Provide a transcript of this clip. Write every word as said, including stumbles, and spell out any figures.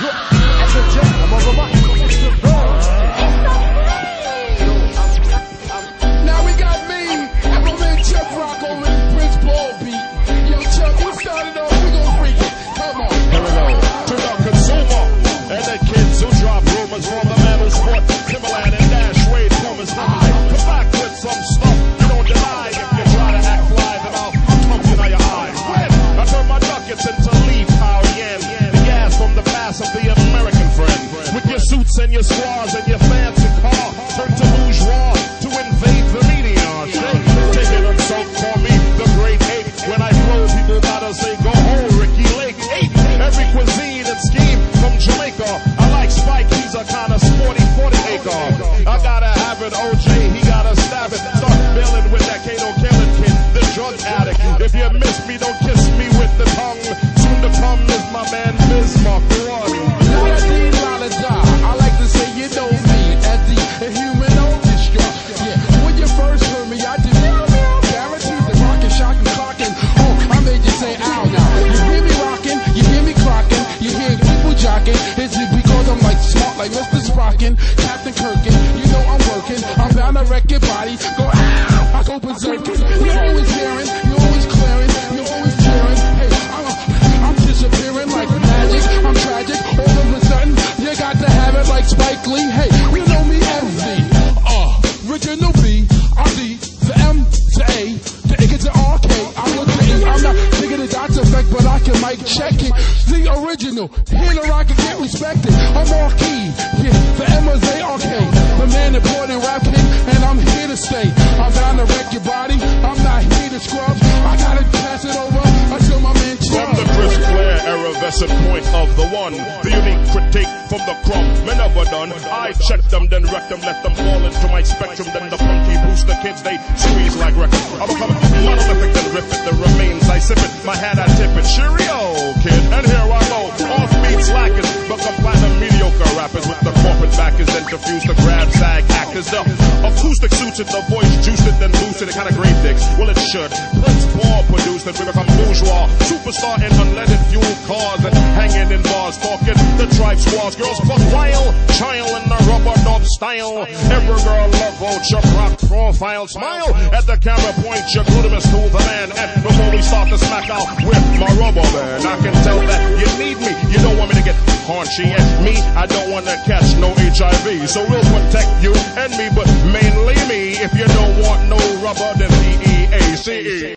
At the jam of a mic. Now we got me, and my man Chuck Rock over the Prince Paul beat. Yo, Chuck, you started off, we gon' freak it. Come on. Here we go. To the consumer and the kids who drop rumors for the man who sport Timberland and Dash Wade Pumas. I come back with some stuff you don't deny. If you try to act fly, then I'll pump you in your eye. When I turn my ducats into leaf power yen, the gas from the past of the American friend. With your suits and your squaws and your fancy car, turn to bourgeois to invade the media. Shake, take it and so call me the great ape. When I flow, people gotta say go home, Ricky Lake. Ape, every cuisine and scheme from Jamaica. I like Spike, he's a kind of sporty forty acre. I gotta have it, O J, he gotta stab it. Start bailing with that Kato killing kid, the drug addict. If you miss me, don't kiss me with the tongue. Soon to come is my man Bismarck, the one. Lala-dee, lala-da. I like to say you know me at the human orchestra. Yeah, when you first heard me, I did meow meow, guaranteed the rockin', shockin', clockin'. Oh, I made you say ow now. You hear me rockin', you hear me clockin', you hear people jockin'. Is it because I'm like smart like Mister Sprockin', Captain Kirkin? You know I'm workin', I'm bound to wreck your body. Go ow, I go berserkin'. You always hearing, you always clearing, you always cheering. Hey, I'm, I'm disappearing like magic. I'm tragic. All of a sudden, you got to have it like Spike Lee. Hey, you know me as the uh, original B, R D, the M to A, the A to R K. I'm with the E. I'm not thinking the dots effect, but I can mic check it. The original, here the rock and get respected. I'm marquee, yeah, the M is A R K, the man important rap king, and I'm here to stay. I'm down to wreck your body. I'm not here to scrub. I gotta pass it over until my man Chubb. From the Chris Clare effervescent point of the one, the unique critique from the crumb, me never done. I check them, then wreck them, let them fall into my spectrum. Then the funky booster kids, they squeeze like records. I become monolithic, then rip it, the remains I sip it. My hand I tip it, cheerio, kid. And here I go, off beat slackers, become platinum mediocre rappers with the corporate backers, then confuse the grab sag actors. The acoustic suits it, the voice juiced it, then boosted it, kind of great dicks. Well, it should. Prince Paul produced it, we become bourgeois, superstar in unleaded fuel cars, and hanging in bars, talking the tribe squaws. Girls fuck wild, child in the rubber dub style. Every girl love old Chuck Rock profile. Smile at the camera, point your gluteus to the man. And before we start to smack out with my rubber band, I can tell that you need me. You don't want me to get haunchy, and me, I don't want to catch no H I V. So we'll protect you and me, but